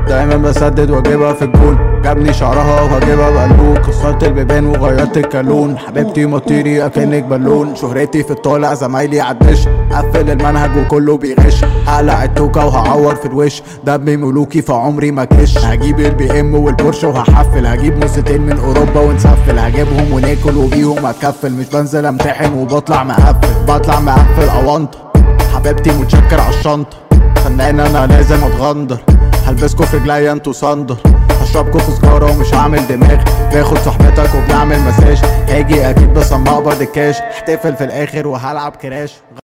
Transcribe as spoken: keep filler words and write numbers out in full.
دايما بسدد واجيبها في الجون، جابني شعرها وهجيبها بقلوب، كسرت البيبان وغيرت الكالون، حبيبتي مطيري اكنك بالون، شهرتي في الطالع زمايلي عالدش، قفل المنهج وكله بيغش، هقلع التوكة وهعور في الوش، دمي ملوكي فعمري ما كش، هجيب البي ام والبورش وهحفل، هجيب نصتين من اوروبا ونسفل، هجيبهم وناكل وبيهم هتكفل، مش بنزل امتحن وبطلع مقفل، بطلع مقفل اونطة، حبيبتي متشكر عالشنطة، فنان انا لازم اتغندر، هلبسكوا في رجليا انتوا صندر، هشربكوا في سجارة ومش هعمل دماغ، باخد صحبتك وبنعمل مساج، هاجي اكيد بس اما اقبض الكاش، احتفل في الاخر وهلعب كراش.